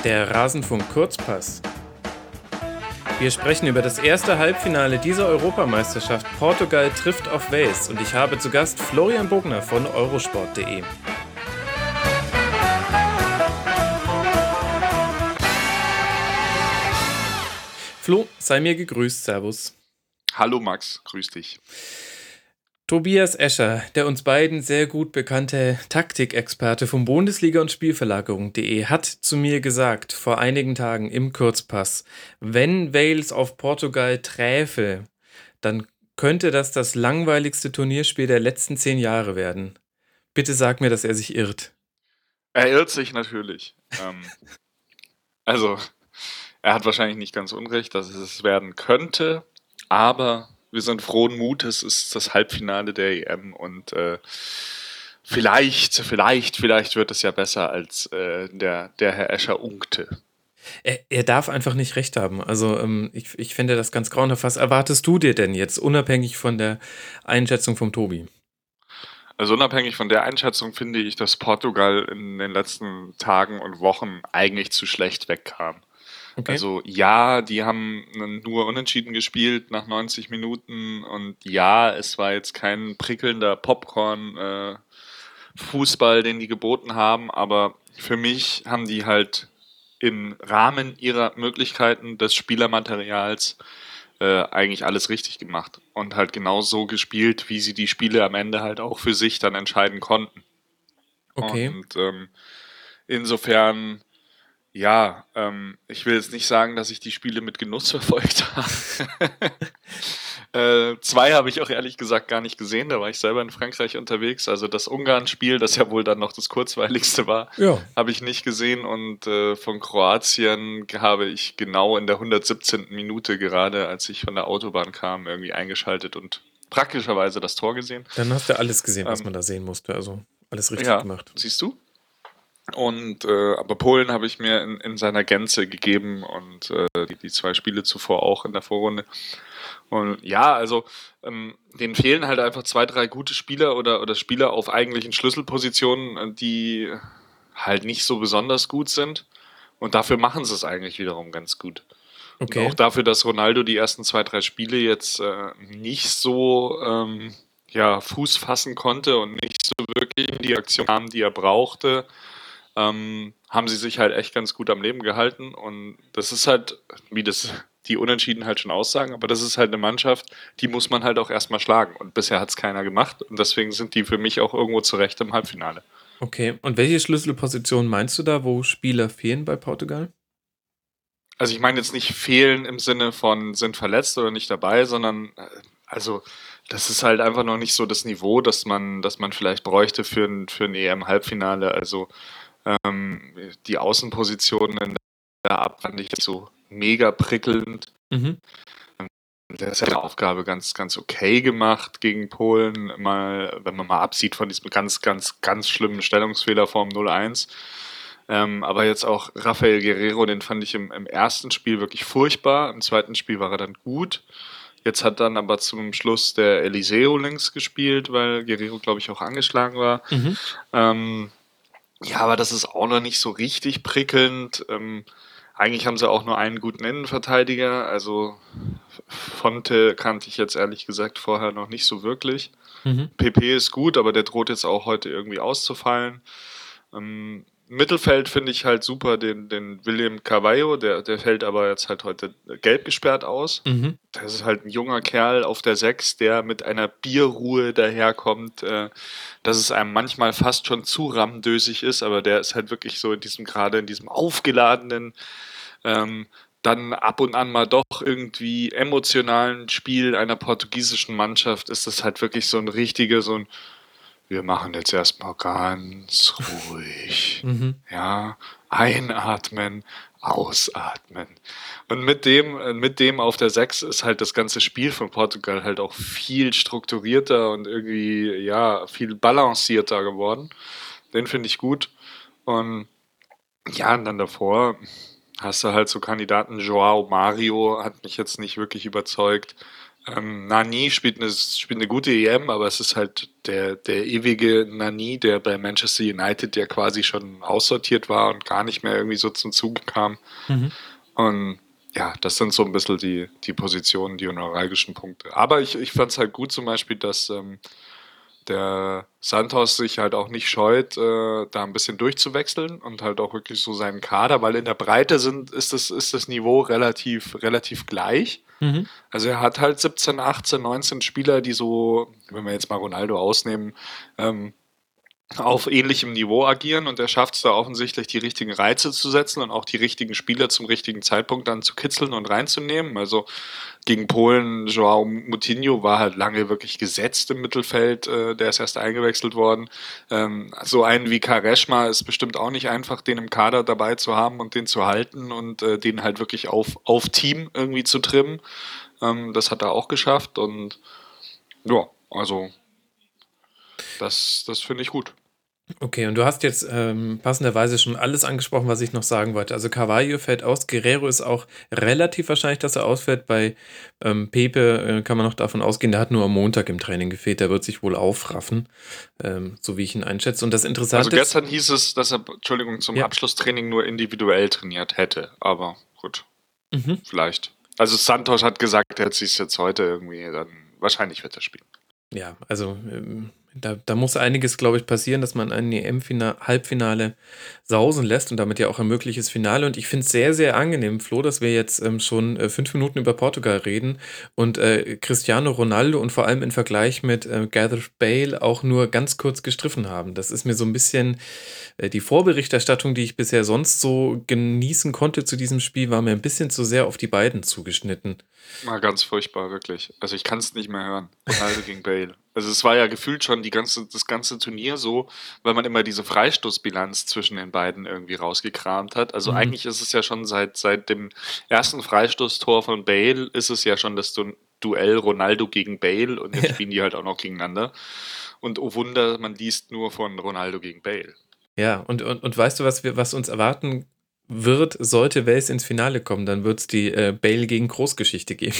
Der Rasenfunk Kurzpass. Wir sprechen über das erste Halbfinale dieser Europameisterschaft. Portugal trifft auf Wales und ich habe zu Gast Florian Bogner von Eurosport.de. Flo, sei mir gegrüßt, Servus. Hallo Max, grüß dich. Tobias Escher, der uns beiden sehr gut bekannte Taktikexperte vom Bundesliga- und Spielverlagerung.de, hat zu mir gesagt, vor einigen Tagen im Kurzpass, wenn Wales auf Portugal träfe, dann könnte das langweiligste Turnierspiel der letzten 10 Jahre werden. Bitte sag mir, dass er sich irrt. Er irrt sich natürlich. Also, er hat wahrscheinlich nicht ganz unrecht, dass es werden könnte, aber wir sind frohen Mutes, es ist das Halbfinale der EM und vielleicht wird es ja besser, als der Herr Escher unkte. Er darf einfach nicht recht haben. Also ich finde das ganz grauenhaft. Was erwartest du dir denn jetzt, unabhängig von der Einschätzung vom Tobi? Also unabhängig von der Einschätzung finde ich, dass Portugal in den letzten Tagen und Wochen eigentlich zu schlecht wegkam. Okay. Also ja, die haben nur unentschieden gespielt nach 90 Minuten und ja, es war jetzt kein prickelnder Popcorn-Fußball, den die geboten haben, aber für mich haben die halt im Rahmen ihrer Möglichkeiten des Spielermaterials eigentlich alles richtig gemacht und halt genau so gespielt, wie sie die Spiele am Ende halt auch für sich dann entscheiden konnten. Okay. Und insofern, ja, ich will jetzt nicht sagen, dass ich die Spiele mit Genuss verfolgt habe. Zwei habe ich auch ehrlich gesagt gar nicht gesehen, da war ich selber in Frankreich unterwegs. Also das Ungarn-Spiel, das ja wohl dann noch das kurzweiligste war, Ja. habe ich nicht gesehen. Und von Kroatien habe ich genau in der 117. Minute gerade, als ich von der Autobahn kam, irgendwie eingeschaltet und praktischerweise das Tor gesehen. Dann hast du alles gesehen, was man da sehen musste. Also alles richtig Ja, gemacht. siehst du? Und aber Polen habe ich mir in seiner Gänze gegeben und die zwei Spiele zuvor auch in der Vorrunde. Und ja, also denen fehlen halt einfach zwei, drei gute Spieler oder Spieler auf eigentlichen Schlüsselpositionen, die halt nicht so besonders gut sind. Und dafür machen sie es eigentlich wiederum ganz gut. Und Okay. auch dafür, dass Ronaldo die ersten zwei, drei Spiele jetzt nicht so ja, Fuß fassen konnte und nicht so wirklich die Aktion kam, die er brauchte, haben sie sich halt echt ganz gut am Leben gehalten. Und das ist halt, wie das die Unentschieden halt schon aussagen, aber das ist halt eine Mannschaft, die muss man halt auch erstmal schlagen. Und bisher hat es keiner gemacht. Und deswegen sind die für mich auch irgendwo zurecht im Halbfinale. Okay. Und welche Schlüsselposition meinst du da, wo Spieler fehlen bei Portugal? Also ich meine jetzt nicht fehlen im Sinne von sind verletzt oder nicht dabei, sondern also das ist halt einfach noch nicht so das Niveau, das man vielleicht bräuchte für ein EM-Halbfinale. Also die Außenpositionen in der Abwehr fand ich so mega prickelnd. Mhm. Der hat seine Aufgabe ganz okay gemacht gegen Polen, mal, wenn man mal absieht von diesem ganz schlimmen Stellungsfehler vorm 0-1. Aber jetzt auch Rafael Guerreiro, den fand ich im ersten Spiel wirklich furchtbar. Im zweiten Spiel war er dann gut. Jetzt hat dann aber zum Schluss der Eliseo links gespielt, weil Guerreiro, glaube ich, auch angeschlagen war. Mhm. Ja, aber das ist auch noch nicht so richtig prickelnd. Eigentlich haben sie auch nur einen guten Innenverteidiger. Also Fonte kannte ich jetzt ehrlich gesagt vorher noch nicht so wirklich. Mhm. PP ist gut, aber der droht jetzt auch heute irgendwie auszufallen. Mittelfeld finde ich halt super den William Carvalho, der fällt aber jetzt halt heute gelb gesperrt aus. Mhm. Das ist halt ein junger Kerl auf der 6, der mit einer Bierruhe daherkommt, dass es einem manchmal fast schon zu rammdösig ist, aber der ist halt wirklich so gerade in diesem aufgeladenen, dann ab und an mal doch irgendwie emotionalen Spiel einer portugiesischen Mannschaft ist das halt wirklich so ein wir machen jetzt erstmal ganz ruhig. Mhm. Ja, einatmen, ausatmen. Und mit dem auf der 6 ist halt das ganze Spiel von Portugal halt auch viel strukturierter und irgendwie, ja, viel balancierter geworden. Den finde ich gut. Und ja, und dann davor hast du halt so Kandidaten, Joao Mario hat mich jetzt nicht wirklich überzeugt. Nani spielt eine gute EM, aber es ist halt der ewige Nani, der bei Manchester United ja quasi schon aussortiert war und gar nicht mehr irgendwie so zum Zuge kam. Mhm. Und ja, das sind so ein bisschen die Positionen, die neuralgischen Punkte. Aber ich fand es halt gut zum Beispiel, dass der Santos sich halt auch nicht scheut, da ein bisschen durchzuwechseln und halt auch wirklich so seinen Kader, weil in der Breite ist das Niveau relativ gleich. Mhm. Also er hat halt 17, 18, 19 Spieler, die so, wenn wir jetzt mal Ronaldo ausnehmen, ähm, auf ähnlichem Niveau agieren und er schafft es da offensichtlich, die richtigen Reize zu setzen und auch die richtigen Spieler zum richtigen Zeitpunkt dann zu kitzeln und reinzunehmen. Also gegen Polen, Joao Moutinho war halt lange wirklich gesetzt im Mittelfeld, der ist erst eingewechselt worden. So einen wie Quaresma ist bestimmt auch nicht einfach, den im Kader dabei zu haben und den zu halten und den halt wirklich auf Team irgendwie zu trimmen. Das hat er auch geschafft und ja, also das finde ich gut. Okay, und du hast jetzt passenderweise schon alles angesprochen, was ich noch sagen wollte. Also Carvalho fällt aus, Guerrero ist auch relativ wahrscheinlich, dass er ausfällt. Bei Pepe kann man noch davon ausgehen, der hat nur am Montag im Training gefehlt, der wird sich wohl aufraffen, so wie ich ihn einschätze. Und das Also Interessante ist, gestern hieß es, dass er, Entschuldigung, zum ja, Abschlusstraining nur individuell trainiert hätte. Aber gut, mhm. vielleicht. Also Santos hat gesagt, er zieht es jetzt heute irgendwie, dann wahrscheinlich wird er spielen. Ja, also da muss einiges, glaube ich, passieren, dass man ein EM-Halbfinale sausen lässt und damit ja auch ein mögliches Finale. Und ich finde es sehr, sehr angenehm, Flo, dass wir jetzt schon 5 Minuten über Portugal reden und Cristiano Ronaldo und vor allem im Vergleich mit Gareth Bale auch nur ganz kurz gestriffen haben. Das ist mir so ein bisschen die Vorberichterstattung, die ich bisher sonst so genießen konnte zu diesem Spiel, war mir ein bisschen zu sehr auf die beiden zugeschnitten. Mal ganz furchtbar, wirklich. Also ich kann es nicht mehr hören. Ronaldo gegen Bale. Also es war ja gefühlt schon das ganze Turnier so, weil man immer diese Freistoßbilanz zwischen den beiden irgendwie rausgekramt hat. Also Mhm. eigentlich ist es ja schon seit dem ersten Freistoßtor von Bale ist es ja schon das Duell Ronaldo gegen Bale und jetzt spielen die halt auch noch gegeneinander. Und oh Wunder, man liest nur von Ronaldo gegen Bale. Ja, und weißt du, was uns erwarten wird, sollte Wales ins Finale kommen, dann wird es die Bale gegen Groß-Geschichte geben.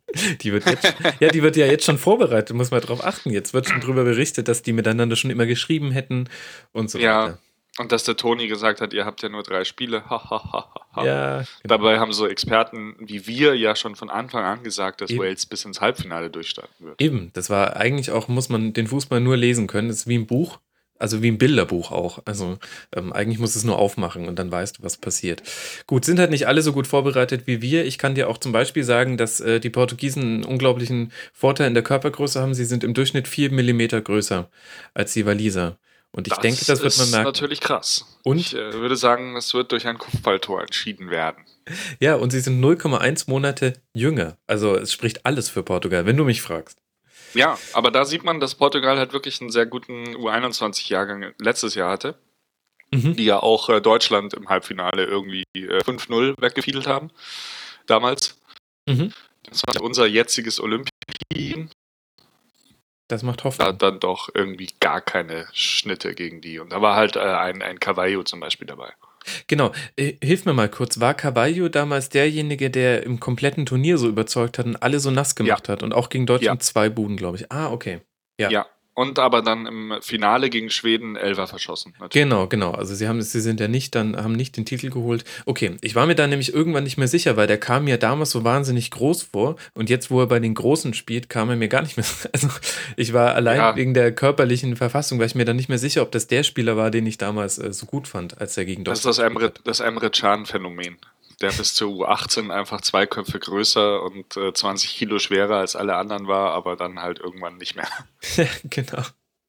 Die wird ja jetzt schon vorbereitet, muss man drauf achten. Jetzt wird schon drüber berichtet, dass die miteinander schon immer geschrieben hätten und so Ja, weiter. und dass der Toni gesagt hat, ihr habt ja nur 3 Spiele. Ha, ha, ha, ha, ha. Ja, genau. Dabei haben so Experten wie wir ja schon von Anfang an gesagt, dass Eben. Wales bis ins Halbfinale durchstarten wird. Eben, das war eigentlich auch, muss man den Fußball nur lesen können. Das ist wie ein Buch, also wie ein Bilderbuch auch. Also eigentlich muss es nur aufmachen und dann weißt du, was passiert. Gut, sind halt nicht alle so gut vorbereitet wie wir. Ich kann dir auch zum Beispiel sagen, dass die Portugiesen einen unglaublichen Vorteil in der Körpergröße haben. Sie sind im Durchschnitt 4 mm größer als die Waliser. Und ich denke, Das das wird man ist merken. natürlich krass. Ich Und würde sagen, es wird durch ein Kopfballtor entschieden werden. ja, und sie sind 0,1 Monate jünger. Also es spricht alles für Portugal, wenn du mich fragst. Ja, aber da sieht man, dass Portugal halt wirklich einen sehr guten U21-Jahrgang letztes Jahr hatte, Mhm. die ja auch Deutschland im Halbfinale irgendwie 5-0 weggefiedelt haben damals. Mhm. Das war unser jetziges Olympia. Das macht Da Hoffnung. hat dann doch irgendwie gar keine Schnitte gegen die. Und da war halt ein Carvalho zum Beispiel dabei. Genau, hilf mir mal kurz. War Carvalho damals derjenige, der im kompletten Turnier so überzeugt hat und alle so nass Ja, gemacht hat und auch gegen ja, Deutschland 2 Buden, glaube ich. Ah, okay. Ja, ja. Und aber dann im Finale gegen Schweden Elfer verschossen, natürlich. genau. Also sie sind ja nicht, dann haben nicht den Titel geholt. Okay, ich war mir da nämlich irgendwann nicht mehr sicher, weil der kam mir damals so wahnsinnig groß vor und jetzt, wo er bei den Großen spielt, kam er mir gar nicht mehr. Also ich war allein Ja, wegen der körperlichen Verfassung, war ich mir dann nicht mehr sicher, ob das der Spieler war, den ich damals so gut fand, als er gegen das ist Deutschland gespielt hat. Das Emre Can-Phänomen. Der bis zur U18 einfach 2 Köpfe größer und 20 Kilo schwerer als alle anderen war, aber dann halt irgendwann nicht mehr. Genau.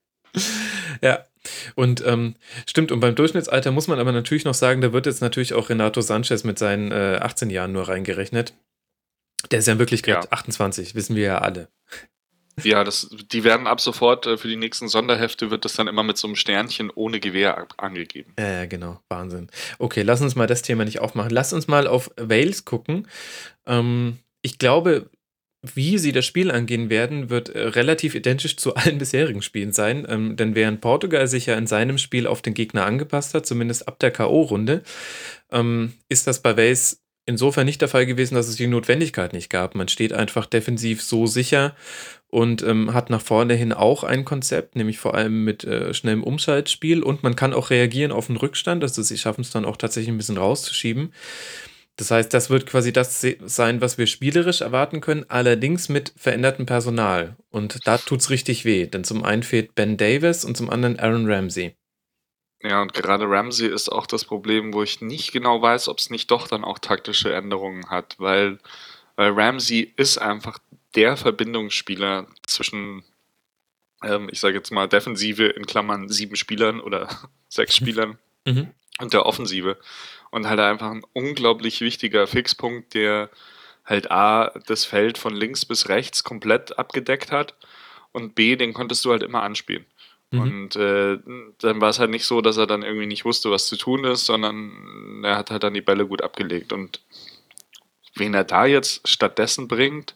Ja, und stimmt, und beim Durchschnittsalter muss man aber natürlich noch sagen, da wird jetzt natürlich auch Renato Sanchez mit seinen 18 Jahren nur reingerechnet. Der ist ja in Ja, Wirklichkeit 28, wissen wir ja alle. ja, die werden ab sofort für die nächsten Sonderhefte wird das dann immer mit so einem Sternchen ohne Gewehr angegeben. Genau, Wahnsinn. Okay, lass uns mal das Thema nicht aufmachen. Lass uns mal auf Wales gucken. Ich glaube, wie sie das Spiel angehen werden, wird relativ identisch zu allen bisherigen Spielen sein. Denn während Portugal sich ja in seinem Spiel auf den Gegner angepasst hat, zumindest ab der K.O.-Runde, ist das bei Wales insofern nicht der Fall gewesen, dass es die Notwendigkeit nicht gab. Man steht einfach defensiv so sicher und hat nach vorne hin auch ein Konzept, nämlich vor allem mit schnellem Umschaltspiel, und man kann auch reagieren auf den Rückstand, also sie schaffen es dann auch tatsächlich ein bisschen rauszuschieben. Das heißt, das wird quasi das sein, was wir spielerisch erwarten können, allerdings mit verändertem Personal. Und da tut's richtig weh, denn zum einen fehlt Ben Davis und zum anderen Aaron Ramsey. Ja, und gerade Ramsey ist auch das Problem, wo ich nicht genau weiß, ob es nicht doch dann auch taktische Änderungen hat, weil Ramsey ist einfach der Verbindungsspieler zwischen, ich sage jetzt mal, Defensive in Klammern 7 Spielern oder 6 Spielern Mhm. und der Offensive. Und halt einfach ein unglaublich wichtiger Fixpunkt, der halt A, das Feld von links bis rechts komplett abgedeckt hat und B, den konntest du halt immer anspielen. Mhm. Und dann war es halt nicht so, dass er dann irgendwie nicht wusste, was zu tun ist, sondern er hat halt dann die Bälle gut abgelegt. Und wen er da jetzt stattdessen bringt,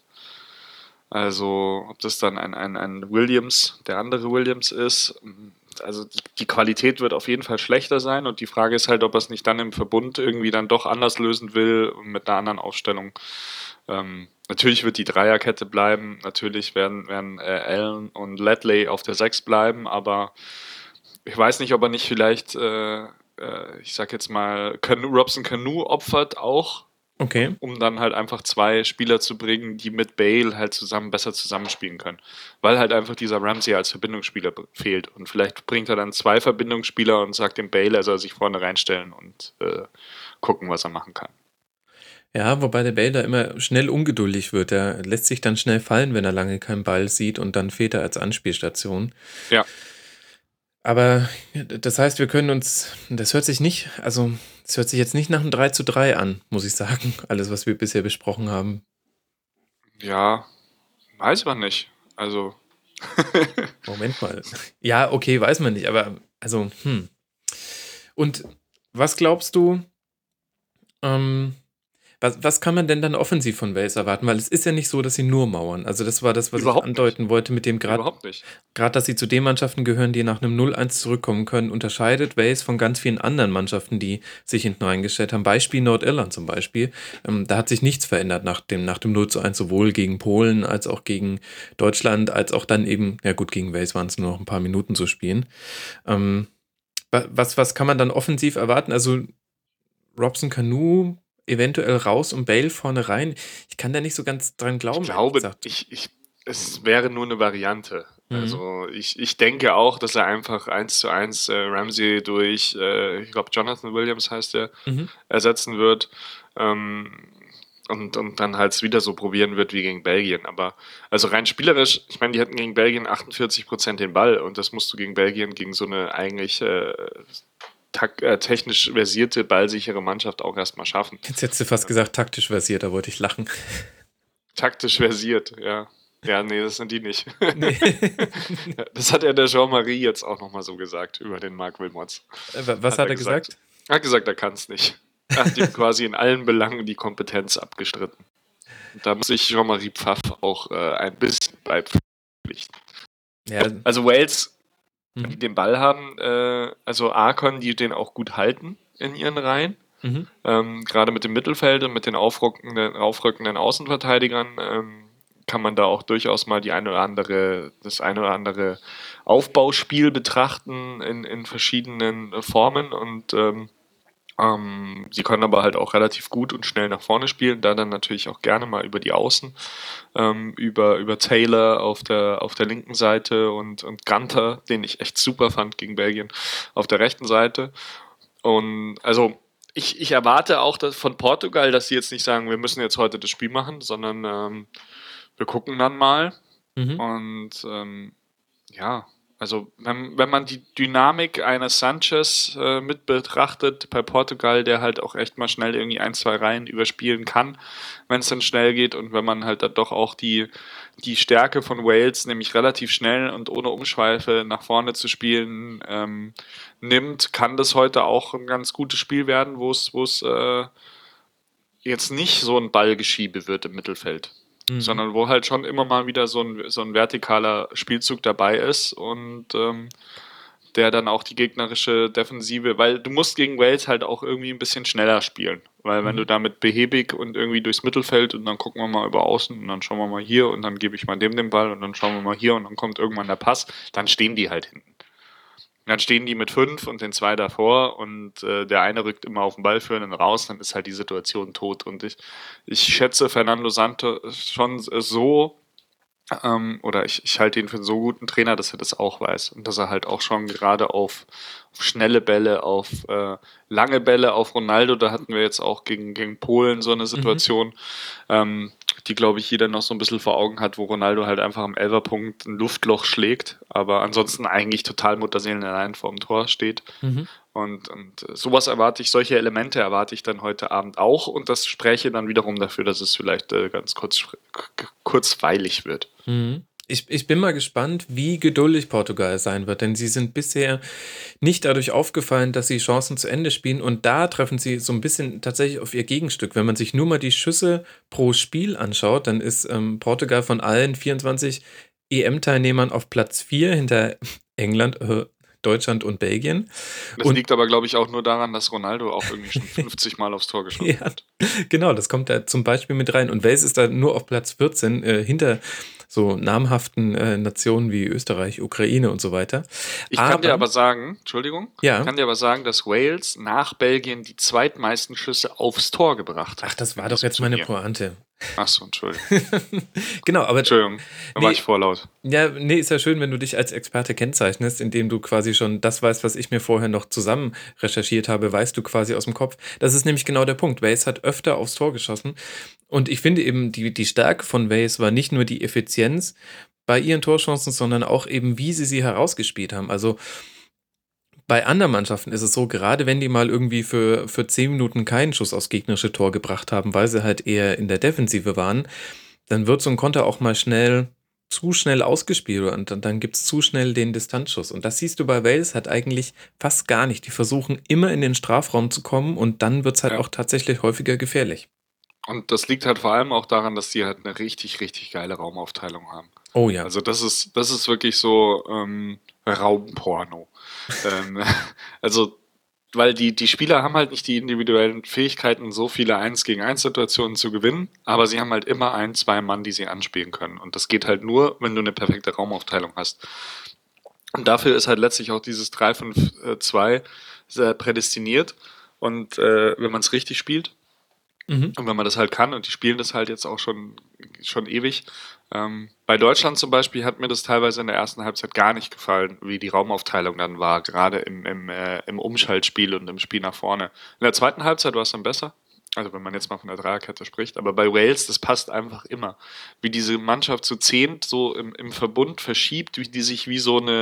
also ob das dann ein Williams, der andere Williams ist, also die Qualität wird auf jeden Fall schlechter sein und die Frage ist halt, ob er es nicht dann im Verbund irgendwie dann doch anders lösen will und mit einer anderen Aufstellung. Natürlich wird die Dreierkette bleiben, natürlich werden Allen und Ledley auf der 6 bleiben, aber ich weiß nicht, ob er nicht vielleicht, ich sag jetzt mal, Robson Canu opfert auch, Okay. um dann halt einfach 2 Spieler zu bringen, die mit Bale halt besser zusammenspielen können. Weil halt einfach dieser Ramsey als Verbindungsspieler fehlt. Und vielleicht bringt er dann 2 Verbindungsspieler und sagt dem Bale, er soll sich vorne reinstellen und gucken, was er machen kann. Ja, wobei der Bale da immer schnell ungeduldig wird. Er lässt sich dann schnell fallen, wenn er lange keinen Ball sieht, und dann fehlt er als Anspielstation. Ja. Aber das heißt, wir können uns, das hört sich nicht, also es hört sich jetzt nicht nach einem 3:3 an, muss ich sagen, alles, was wir bisher besprochen haben. Ja, weiß man nicht. Also, Moment mal. Ja, okay, weiß man nicht, aber also, Und was glaubst du, ähm, was kann man denn dann offensiv von Wales erwarten? Weil es ist ja nicht so, dass sie nur mauern. Also das war das, was ich überhaupt nicht. andeuten wollte, mit dem Überhaupt nicht. gerade, dass sie zu den Mannschaften gehören, die nach einem 0:1 zurückkommen können, unterscheidet Wales von ganz vielen anderen Mannschaften, die sich hinten reingestellt haben. Beispiel Nordirland zum Beispiel. Da hat sich nichts verändert nach dem 0:1, sowohl gegen Polen als auch gegen Deutschland, als auch dann eben, ja gut, gegen Wales waren es nur noch ein paar Minuten zu spielen. Ähm, was kann man dann offensiv erwarten? Also Robson Canu eventuell raus und Bale vorne rein. Ich kann da nicht so ganz dran Ich glauben, ehrlich glaube, gesagt. es wäre nur eine Variante. Mhm. Also ich denke auch, dass er einfach 1:1 Ramsey durch, ich glaube Jonathan Williams heißt er, Mhm. ersetzen wird. Und dann halt wieder so probieren wird wie gegen Belgien. Aber also rein spielerisch, ich meine, die hatten gegen Belgien 48% den Ball und das musst du gegen Belgien, gegen so eine eigentlich technisch versierte, ballsichere Mannschaft auch erstmal schaffen. Jetzt hättest du fast gesagt, taktisch versiert, da wollte ich lachen. Taktisch versiert, ja. Ja, nee, das sind die nicht. Nee. Das hat ja der Jean-Marie jetzt auch nochmal so gesagt über den Marc Wilmots. Was hat er gesagt? Er hat gesagt, er kann es nicht. Er hat ihm quasi in allen Belangen die Kompetenz abgestritten. Und da muss ich Jean-Marie Pfaff auch ein bisschen beipflichten. Ja. Also Wales, die den Ball haben, also A, können die den auch gut halten in ihren Reihen. Mhm. Gerade mit dem Mittelfeld und mit den aufrückenden Außenverteidigern kann man da auch durchaus mal das eine oder andere Aufbauspiel betrachten in verschiedenen Formen und sie können aber halt auch relativ gut und schnell nach vorne spielen, da dann natürlich auch gerne mal über die Außen, über Taylor auf der linken Seite und Gunter, den ich echt super fand gegen Belgien, auf der rechten Seite. Und also ich erwarte auch von Portugal, dass sie jetzt nicht sagen, wir müssen jetzt heute das Spiel machen, sondern wir gucken dann mal. Mhm. Und ja, also wenn man die Dynamik eines Sanchez mit betrachtet bei Portugal, der halt auch echt mal schnell irgendwie 1, 2 Reihen überspielen kann, wenn es dann schnell geht und wenn man halt dann doch auch die Stärke von Wales, nämlich relativ schnell und ohne Umschweife nach vorne zu spielen, nimmt, kann das heute auch ein ganz gutes Spiel werden, wo es jetzt nicht so ein Ballgeschiebe wird im Mittelfeld. Sondern wo halt schon immer mal wieder so ein vertikaler Spielzug dabei ist und der dann auch die gegnerische Defensive, weil du musst gegen Wales halt auch irgendwie ein bisschen schneller spielen. Weil wenn du damit behäbig und irgendwie durchs Mittelfeld und dann gucken wir mal über außen und dann schauen wir mal hier und dann gebe ich mal dem den Ball und dann schauen wir mal hier und dann kommt irgendwann der Pass, dann stehen die halt hinten. Dann stehen die mit 5 und den 2 davor und der eine rückt immer auf den Ballführenden raus, dann ist halt die Situation tot. Und ich schätze Fernando Santos schon so, oder ich halte ihn für einen so guten Trainer, dass er das auch weiß. Und dass er halt auch schon gerade auf schnelle Bälle, auf lange Bälle, auf Ronaldo, da hatten wir jetzt auch gegen Polen so eine Mhm. Situation, die, glaube ich, jeder noch so ein bisschen vor Augen hat, wo Ronaldo halt einfach am Elferpunkt ein Luftloch schlägt, aber ansonsten eigentlich total mutterseelenallein vorm Tor steht. Mhm. Und sowas erwarte ich, solche Elemente erwarte ich dann heute Abend auch und das spräche dann wiederum dafür, dass es vielleicht ganz kurzweilig wird. Mhm. Ich bin mal gespannt, wie geduldig Portugal sein wird, denn sie sind bisher nicht dadurch aufgefallen, dass sie Chancen zu Ende spielen und da treffen sie so ein bisschen tatsächlich auf ihr Gegenstück. Wenn man sich nur mal die Schüsse pro Spiel anschaut, dann ist Portugal von allen 24 EM-Teilnehmern auf Platz 4 hinter England, Deutschland und Belgien. Das Und liegt aber, glaube ich, auch nur daran, dass Ronaldo auch irgendwie schon 50 Mal aufs Tor geschossen ja, hat. genau, das kommt da zum Beispiel mit rein. Und Wales ist da nur auf Platz 14 hinter so namhaften Nationen wie Österreich, Ukraine und so weiter. Ich kann dir Aber, aber sagen, Entschuldigung, ich ja, kann dir aber sagen, dass Wales nach Belgien die zweitmeisten Schüsse aufs Tor gebracht ach, hat das in war doch diesem jetzt meine Turnier. Pointe. Ach so, Entschuldigung. Genau, aber Entschuldigung, da war ich nee, vorlaut. ja, nee, ist ja schön, wenn du dich als Experte kennzeichnest, indem du quasi schon das weißt, was ich mir vorher noch zusammen recherchiert habe, weißt du quasi aus dem Kopf. Das ist nämlich genau der Punkt. Wales hat öfter aufs Tor geschossen. Und ich finde eben, die Stärke von Wales war nicht nur die Effizienz bei ihren Torchancen, sondern auch eben, wie sie herausgespielt haben. Also bei anderen Mannschaften ist es so, gerade wenn die mal irgendwie für 10 Minuten keinen Schuss aufs gegnerische Tor gebracht haben, weil sie halt eher in der Defensive waren, dann wird so ein Konter auch mal zu schnell ausgespielt und dann gibt es zu schnell den Distanzschuss. Und das siehst du bei Wales halt eigentlich fast gar nicht. Die versuchen immer in den Strafraum zu kommen und dann wird es halt Ja. auch tatsächlich häufiger gefährlich. Und das liegt halt vor allem auch daran, dass die halt eine richtig, richtig geile Raumaufteilung haben. Oh ja. Also das ist wirklich so Raumporno. ähm, also, weil die Spieler haben halt nicht die individuellen Fähigkeiten, so viele 1 gegen 1 Situationen zu gewinnen, aber sie haben halt immer ein, zwei Mann, die sie anspielen können. Und das geht halt nur, wenn du eine perfekte Raumaufteilung hast. Und dafür ist halt letztlich auch dieses 3-5-2 sehr prädestiniert. Und wenn man es richtig spielt, Mhm. und wenn man das halt kann, und die spielen das halt jetzt auch schon ewig. Bei Deutschland zum Beispiel hat mir das teilweise in der ersten Halbzeit gar nicht gefallen, wie die Raumaufteilung dann war, gerade im Umschaltspiel und im Spiel nach vorne. In der zweiten Halbzeit war es dann besser. Also wenn man jetzt mal von der Dreierkette spricht, aber bei Wales, das passt einfach immer. Wie diese Mannschaft zu zehnt so im Verbund verschiebt, wie die sich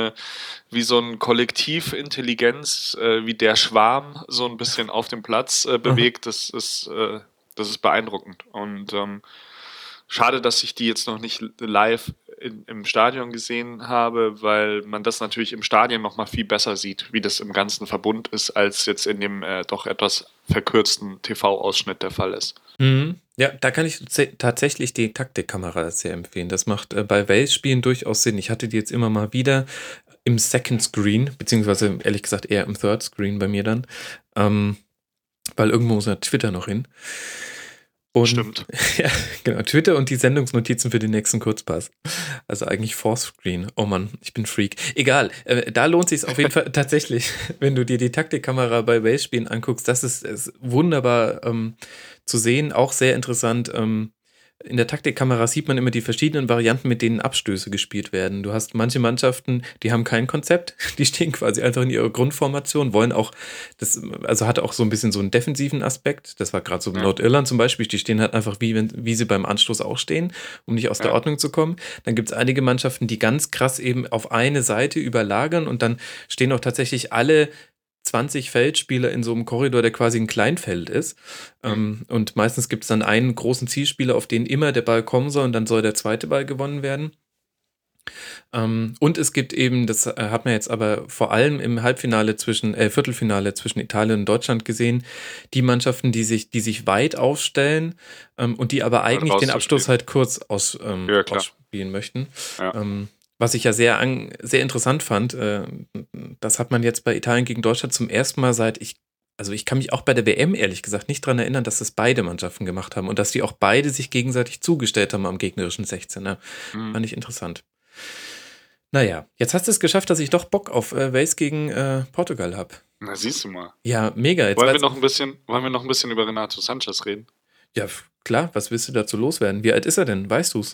wie so ein Kollektivintelligenz, wie der Schwarm so ein bisschen auf dem Platz Aha. bewegt, das ist beeindruckend. Und schade, dass ich die jetzt noch nicht live im Stadion gesehen habe, weil man das natürlich im Stadion noch mal viel besser sieht, wie das im ganzen Verbund ist, als jetzt in dem doch etwas verkürzten TV-Ausschnitt der Fall ist. Mhm. Ja, da kann ich tatsächlich die Taktikkamera sehr empfehlen. Das macht bei Wales-Spielen durchaus Sinn. Ich hatte die jetzt immer mal wieder im Second Screen, beziehungsweise ehrlich gesagt eher im Third Screen bei mir dann, ähm, weil irgendwo muss ja Twitter noch hin. Und Stimmt. ja, genau, Twitter und die Sendungsnotizen für den nächsten Kurzpass. Also eigentlich Fourth Screen. Oh Mann, ich bin Freak. Egal, da lohnt sich auf jeden Fall tatsächlich, wenn du dir die Taktikkamera bei Wales-Spielen anguckst. Das ist wunderbar zu sehen, auch sehr interessant. In der Taktikkamera sieht man immer die verschiedenen Varianten, mit denen Abstöße gespielt werden. Du hast manche Mannschaften, die haben kein Konzept, die stehen quasi einfach in ihrer Grundformation, wollen auch, also hat auch so ein bisschen so einen defensiven Aspekt. Das war gerade so Ja, Nordirland zum Beispiel, die stehen halt einfach wie sie beim Anstoß auch stehen, um nicht aus der ja. Ordnung zu kommen. Dann gibt es einige Mannschaften, die ganz krass eben auf eine Seite überlagern und dann stehen auch tatsächlich alle 20 Feldspieler in so einem Korridor, der quasi ein Kleinfeld ist. Hm. Und meistens gibt es dann einen großen Zielspieler, auf den immer der Ball kommen soll und dann soll der zweite Ball gewonnen werden. Und es gibt eben, das hat man jetzt aber vor allem im Viertelfinale zwischen Italien und Deutschland gesehen, die Mannschaften, die sich weit aufstellen und die aber Halt eigentlich den Abstoß rauszuspielen. halt kurz Ja, klar. ausspielen möchten. Ja. Was ich ja sehr interessant fand, das hat man jetzt bei Italien gegen Deutschland zum ersten Mal seit, ich also ich kann mich auch bei der WM ehrlich gesagt nicht dran erinnern, dass das beide Mannschaften gemacht haben und dass die auch beide sich gegenseitig zugestellt haben am gegnerischen 16er. Mhm. Fand ich interessant. Naja, jetzt hast du es geschafft, dass ich doch Bock auf Wales gegen Portugal habe. Na, siehst du mal. Ja, mega. Jetzt Wollen wir weiß, noch ein bisschen über Renato Sanchez reden? ja, klar, was willst du dazu loswerden? Wie alt ist er denn? Weißt du's?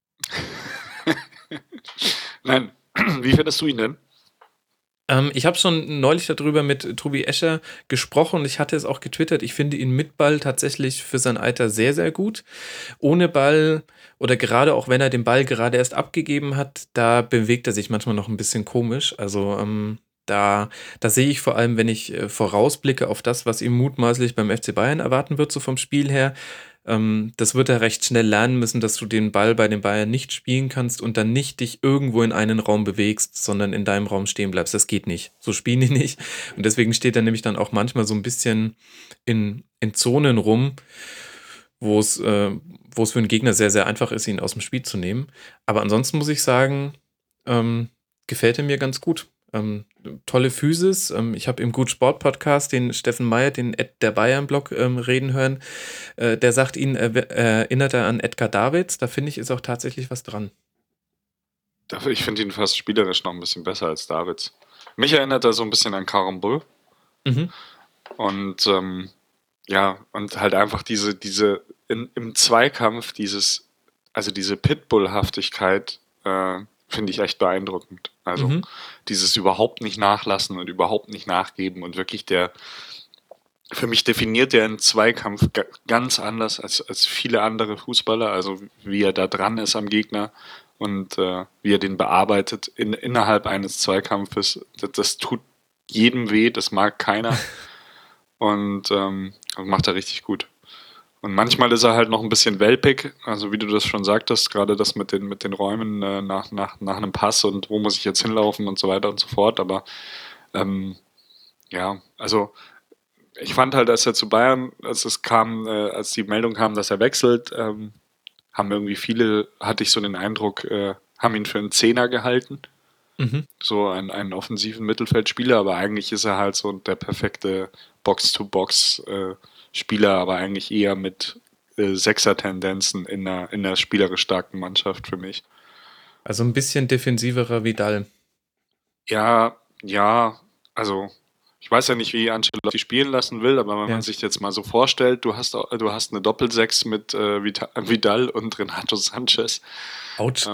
Nein, wie findest du ihn denn? Ich habe schon neulich darüber mit Tobi Escher gesprochen und ich hatte es auch getwittert. Ich finde ihn mit Ball tatsächlich für sein Alter sehr, sehr gut. Ohne Ball oder gerade auch wenn er den Ball gerade erst abgegeben hat, da bewegt er sich manchmal noch ein bisschen komisch. Also da sehe ich vor allem, wenn ich vorausblicke auf das, was ihm mutmaßlich beim FC Bayern erwarten wird, so vom Spiel her. Das wird er recht schnell lernen müssen, dass du den Ball bei den Bayern nicht spielen kannst und dann nicht dich irgendwo in einen Raum bewegst, sondern in deinem Raum stehen bleibst. Das geht nicht. So spielen die nicht. Und deswegen steht er nämlich dann auch manchmal so ein bisschen in Zonen rum, wo es für einen Gegner sehr, sehr einfach ist, ihn aus dem Spiel zu nehmen. Aber ansonsten muss ich sagen, gefällt er mir ganz gut. Tolle Physis. Ich habe im Gut Sport Podcast den Steffen Meyer, den der Bayern-Blog, reden hören. Der sagt, ihn erinnert er an Edgar Davids. Da finde ich, ist auch tatsächlich was dran. Ich finde ihn fast spielerisch noch ein bisschen besser als Davids. Mich erinnert er so ein bisschen an Karambol. Mhm. Und ja, und halt einfach im Zweikampf also diese Pitbull-Haftigkeit, finde ich echt beeindruckend. Also Mhm. dieses überhaupt nicht nachlassen und überhaupt nicht nachgeben und wirklich für mich definiert der einen Zweikampf ganz anders als viele andere Fußballer, also wie er da dran ist am Gegner und wie er den bearbeitet innerhalb eines Zweikampfes. Das tut jedem weh, das mag keiner und macht er richtig gut. Und manchmal ist er halt noch ein bisschen welpig, also wie du das schon sagtest, gerade das mit den Räumen nach einem Pass und wo muss ich jetzt hinlaufen und so weiter und so fort. Aber ja, also ich fand halt, als er zu Bayern, als die Meldung kam, dass er wechselt, haben irgendwie viele, hatte ich so den Eindruck, haben ihn für einen Zehner gehalten. Mhm. So einen offensiven Mittelfeldspieler, aber eigentlich ist er halt so der perfekte Box-to-Box-Spieler, aber eigentlich eher mit Sechser-Tendenzen in einer spielerisch starken Mannschaft für mich. Also ein bisschen defensiverer Vidal. Ja, ja, also ich weiß ja nicht, wie Ancelotti spielen lassen will, aber wenn man Ja. sich jetzt mal so vorstellt, du hast eine Doppelsechs mit Vidal und Renato Sanchez. Autsch.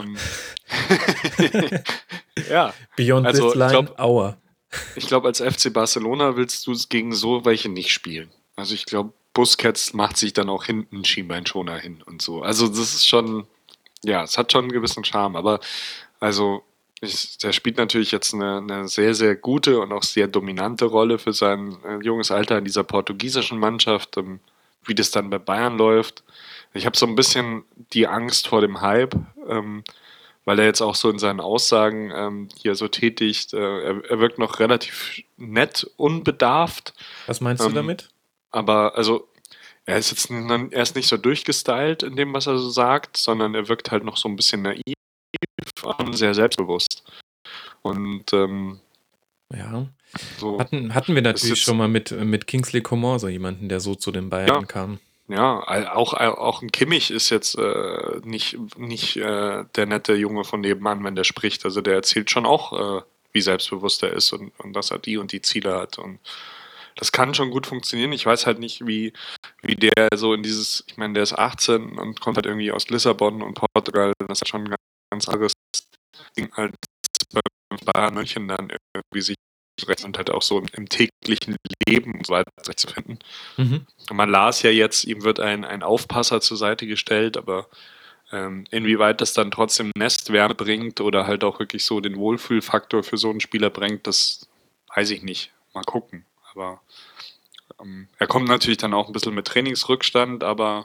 Ja, Beyond also this line, aua. ich glaube, als FC Barcelona willst du gegen so welche nicht spielen. Also ich glaube, Busquets macht sich dann auch hinten einen Schienbeinschoner hin und so. Also das ist schon, ja, es hat schon einen gewissen Charme, aber also der spielt natürlich jetzt eine sehr, sehr gute und auch sehr dominante Rolle für sein junges Alter in dieser portugiesischen Mannschaft. Wie das dann bei Bayern läuft. Ich habe so ein bisschen die Angst vor dem Hype, weil er jetzt auch so in seinen Aussagen hier so tätigt, er wirkt noch relativ nett, unbedarft, Was meinst du damit? aber also er ist nicht so durchgestylt in dem, was er so sagt, sondern er wirkt halt noch so ein bisschen naiv und sehr selbstbewusst. Und Ja. so Hatten wir ist natürlich jetzt, schon mal mit Kingsley Coman so jemanden, der so zu den Bayern ja, kam. ja, auch ein Kimmich ist jetzt nicht der nette Junge von nebenan, wenn der spricht. Also der erzählt schon auch, wie selbstbewusst er ist und dass er die und die Ziele hat. Und das kann schon gut funktionieren. Ich weiß halt nicht, wie der so ich meine, der ist 18 und kommt halt irgendwie aus Lissabon und Portugal. Das ist schon ein ganz anderes Ding als bei Bayern München dann irgendwie sich zurecht und halt auch so im täglichen Leben und so weiter zurechtzufinden. Mhm. Und man las ja jetzt, ihm wird ein Aufpasser zur Seite gestellt, aber inwieweit das dann trotzdem Nestwärme bringt oder halt auch wirklich so den Wohlfühlfaktor für so einen Spieler bringt, das weiß ich nicht. Mal gucken. Aber er kommt natürlich dann auch ein bisschen mit Trainingsrückstand, aber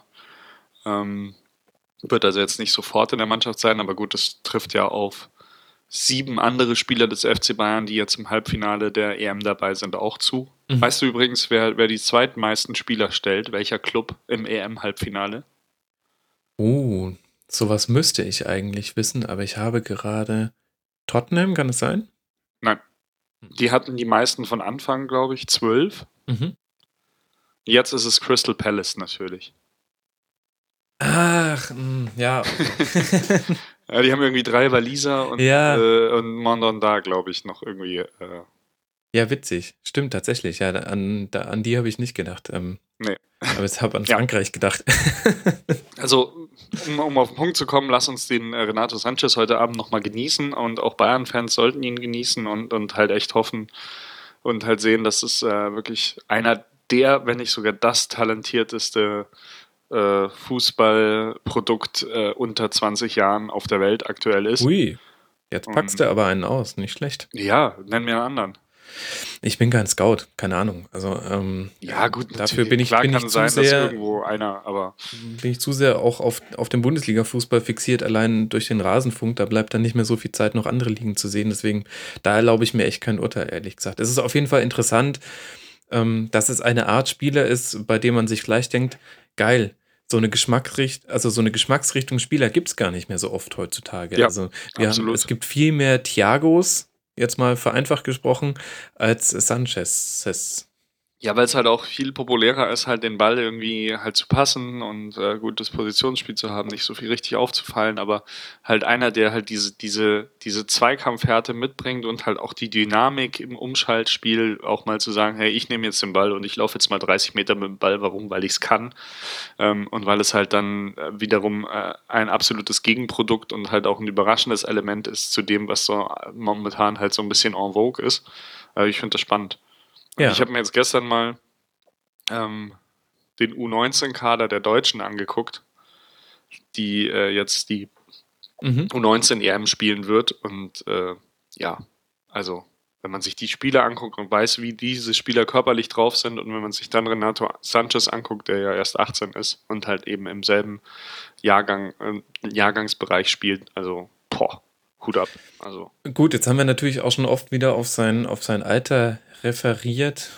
wird also jetzt nicht sofort in der Mannschaft sein. Aber gut, das trifft ja auf 7 andere Spieler des FC Bayern, die jetzt im Halbfinale der EM dabei sind, auch zu. Mhm. Weißt du übrigens, wer die zweitmeisten Spieler stellt? Welcher Club im EM-Halbfinale? Sowas müsste ich eigentlich wissen, aber ich habe gerade Tottenham, kann es sein? Nein. Die hatten die meisten von Anfang, glaube ich, 12. Mhm. Jetzt ist es Crystal Palace natürlich. Ach, ja, okay. Ja, die haben irgendwie 3 Waliser Ja, und Mandanda, glaube ich, noch irgendwie. ja, witzig. Stimmt tatsächlich. Ja, an die habe ich nicht gedacht. Nee. Aber ich habe an Ja, Frankreich gedacht. also um auf den Punkt zu kommen, lass uns den Renato Sanchez heute Abend nochmal genießen und auch Bayern-Fans sollten ihn genießen und halt echt hoffen und halt sehen, dass es wirklich einer der, wenn nicht sogar das talentierteste Fußballprodukt unter 20 Jahren auf der Welt aktuell ist. Ui, jetzt packst Und du aber einen aus. Nicht schlecht. ja, nenn mir einen anderen. Ich bin kein Scout, keine Ahnung. Also Ja, gut, dafür natürlich. Klar bin kann ich zu sein, dass sehr, irgendwo einer, aber auch auf den Bundesliga-Fußball fixiert, allein durch den Rasenfunk. Da bleibt dann nicht mehr so viel Zeit, noch andere Ligen zu sehen. Deswegen, da erlaube ich mir echt kein Urteil, ehrlich gesagt. Es ist auf jeden Fall interessant, dass es eine Art Spieler ist, bei dem man sich gleich denkt, geil, so eine Geschmacksrichtung Spieler gibt es gar nicht mehr so oft heutzutage. ja, Also es absolut. gibt viel mehr Thiagos, jetzt mal vereinfacht gesprochen, als Sanchez. Ja, weil es halt auch viel populärer ist, halt den Ball irgendwie halt zu passen und gutes Positionsspiel zu haben, nicht so viel richtig aufzufallen, aber halt einer, der halt diese Zweikampfhärte mitbringt und halt auch die Dynamik im Umschaltspiel auch mal zu sagen, hey, ich nehme jetzt den Ball und ich laufe jetzt mal 30 Meter mit dem Ball, warum? Weil ich es kann und weil es halt dann wiederum ein absolutes Gegenprodukt und halt auch ein überraschendes Element ist zu dem, was so momentan halt so ein bisschen en vogue ist. Ich finde das spannend. Und ich Ja. habe mir jetzt gestern mal ähm, den U19-Kader der Deutschen angeguckt, die jetzt die Mhm. U19-EM spielen wird. Und ja, also wenn man sich die Spieler anguckt und weiß, wie diese Spieler körperlich drauf sind und wenn man sich dann Renato Sanchez anguckt, der ja erst 18 ist und halt eben im selben Jahrgangsbereich spielt, also boah, Hut ab. Also Gut, jetzt haben wir natürlich auch schon oft wieder auf sein Alter referiert,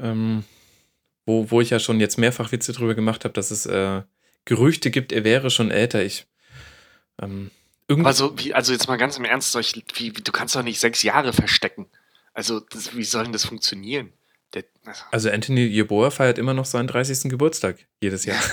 wo ich ja schon jetzt mehrfach Witze drüber gemacht habe, dass es Gerüchte gibt, er wäre schon älter. Ähm, aber irgendwie, so, wie, also jetzt mal ganz im Ernst, du kannst doch nicht 6 Jahre verstecken. Also, wie soll denn das funktionieren? Also, also Anthony Yeboah feiert immer noch seinen 30. Geburtstag jedes Jahr.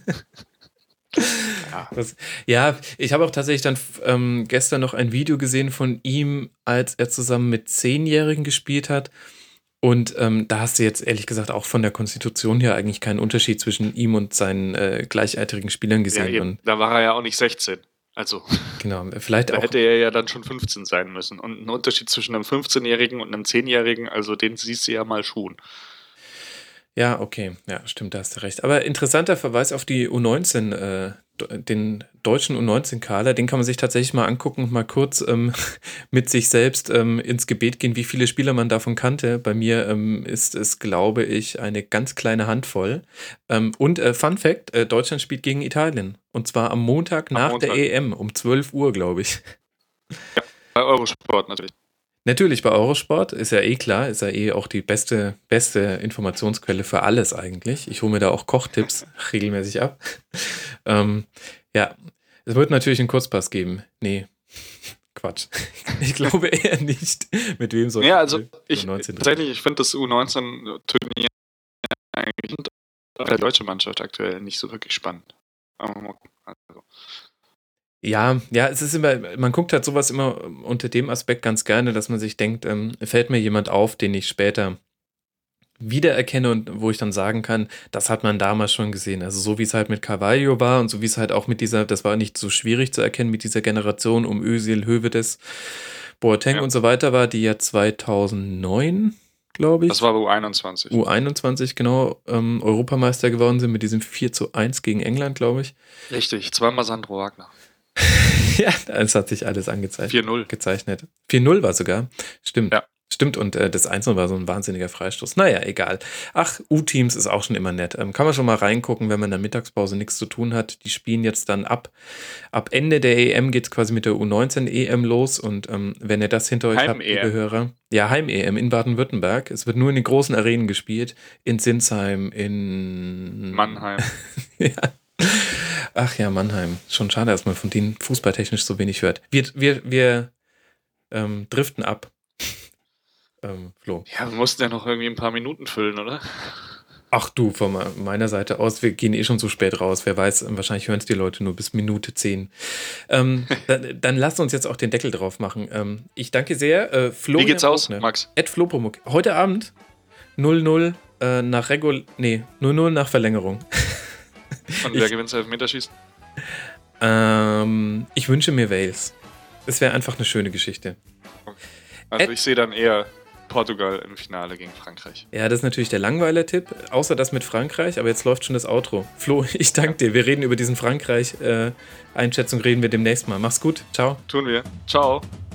ja. Das, ja, ich habe auch tatsächlich dann gestern noch ein Video gesehen von ihm, als er zusammen mit 10-Jährigen gespielt hat. Und da hast du jetzt ehrlich gesagt auch von der Konstitution her eigentlich keinen Unterschied zwischen ihm und seinen gleichaltrigen Spielern Ja, gesehen. eben. Und Da war er ja auch nicht 16. Also, genau, vielleicht da auch, hätte er ja dann schon 15 sein müssen. Und ein Unterschied zwischen einem 15-Jährigen und einem 10-Jährigen, also den siehst du ja mal schon. ja, okay, ja, stimmt, da hast du recht. Aber interessanter Verweis auf die U19, den deutschen U19-Kader, den kann man sich tatsächlich mal angucken und mal kurz mit sich selbst ins Gebet gehen, wie viele Spieler man davon kannte. Bei mir ist es, glaube ich, eine ganz kleine Handvoll. Und Fun Fact, Deutschland spielt gegen Italien. Und zwar am Montag Am nach der Montag. EM um 12 Uhr, glaube ich. Bei Eurosport natürlich. Natürlich bei Eurosport, ist ja eh klar, ist ja eh auch die beste Informationsquelle für alles eigentlich. Ich hole mir da auch Kochtipps regelmäßig ab. Ähm, ja, es wird natürlich einen Kurzpass geben. Nee, Quatsch. Ich glaube eher nicht. Mit wem soll Ja, also ich 19 drin? tatsächlich, ich finde das U19-Turnier eigentlich und der deutsche Mannschaft aktuell nicht so wirklich spannend. Also, Ja, es ist immer, man guckt halt sowas immer unter dem Aspekt ganz gerne, dass man sich denkt, fällt mir jemand auf, den ich später wiedererkenne und wo ich dann sagen kann, das hat man damals schon gesehen. Also so wie es halt mit Carvalho war und so wie es halt auch mit dieser, das war nicht so schwierig zu erkennen mit dieser Generation um Özil, Hövedes, Boateng ja, und so weiter war, die ja 2009, glaube das ich, war U21. U21 genau, Europameister geworden sind mit diesem 4:1 gegen England, glaube ich. Richtig, zweimal Sandro Wagner. Ja, es hat sich alles 4-0. gezeichnet. 4:0 war sogar. Stimmt. Ja. Stimmt, und das 1:0 war so ein wahnsinniger Freistoß. Naja, egal. Ach, U-Teams ist auch schon immer nett. Kann man schon mal reingucken, wenn man in der Mittagspause nichts zu tun hat. Die spielen jetzt dann ab Ende der EM geht es quasi mit der U19-EM los. Und wenn ihr das hinter euch habt, liebe Heim-EM. Hörer, ja, Heim-EM in Baden-Württemberg. Es wird nur in den großen Arenen gespielt. In Sinsheim, in Mannheim. ja. Ach ja, Mannheim. Schon schade, dass man von denen fußballtechnisch so wenig hört. Wir driften ab. Flo. Ja, wir mussten ja noch irgendwie ein paar Minuten füllen, oder? Ach du, von meiner Seite aus, wir gehen eh schon so spät raus. Wer weiß, wahrscheinlich hören es die Leute nur bis Minute 10. Dann lasst uns jetzt auch den Deckel drauf machen. Ich danke sehr. Wie geht's aus, Max? @Flopomuk. Heute Abend 0-0 nach 0-0 nach Verlängerung. Und wer gewinnt das Elfmeterschießen? Ich wünsche mir Wales. Es wäre einfach eine schöne Geschichte. Okay. Also ich sehe dann eher Portugal im Finale gegen Frankreich. Ja, das ist natürlich der Langweiler-Tipp, außer das mit Frankreich, aber jetzt läuft schon das Outro. Flo, ich danke dir. Wir reden über diesen Frankreich-Einschätzung, reden wir demnächst mal. Mach's gut. Ciao. Tun wir. Ciao.